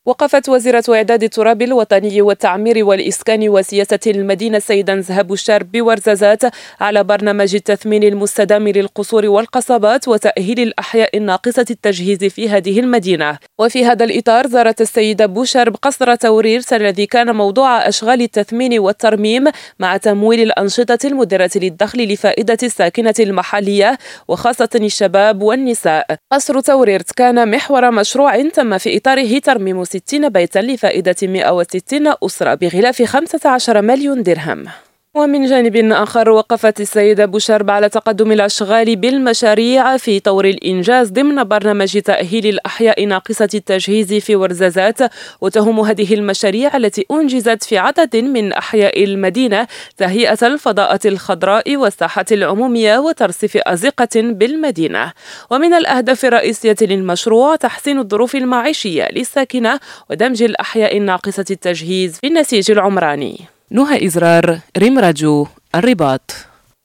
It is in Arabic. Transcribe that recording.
وقفت وزيرة إعداد التراب الوطني والتعمير والإسكان وسياسة المدينة السيدة نزهة بوشار بورزازات على برنامج التثمين المستدام للقصور والقصبات وتأهيل الأحياء الناقصة التجهيز في هذه المدينة. وفي هذا الإطار زارت السيدة بوشار بقصر توريرس الذي كان موضوع أشغال التثمين والترميم مع تمويل الأنشطة المدرة للدخل لفائدة الساكنة المحلية وخاصة الشباب والنساء. قصر توريرس كان محور مشروع تم في إطاره ترميم 60 بيتا لفائدة 160 أسرة بغلاف 15 مليون درهم. ومن جانب آخر وقفت السيدة بوشار على تقدم الأشغال بالمشاريع في طور الإنجاز ضمن برنامج تأهيل الأحياء ناقصة التجهيز في ورزازات. وتهم هذه المشاريع التي أنجزت في عدد من أحياء المدينة تهيئة الفضاءات الخضراء والساحات العمومية وترصيف أزقة بالمدينة. ومن الأهداف الرئيسية للمشروع تحسين الظروف المعيشية للساكنة ودمج الأحياء الناقصة التجهيز في النسيج العمراني. نهى إزرار، ريم راديو، الرباط.